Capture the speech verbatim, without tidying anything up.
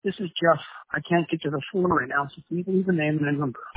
This is Jeff. I can't get to the phone right now, so please leave a name and a number.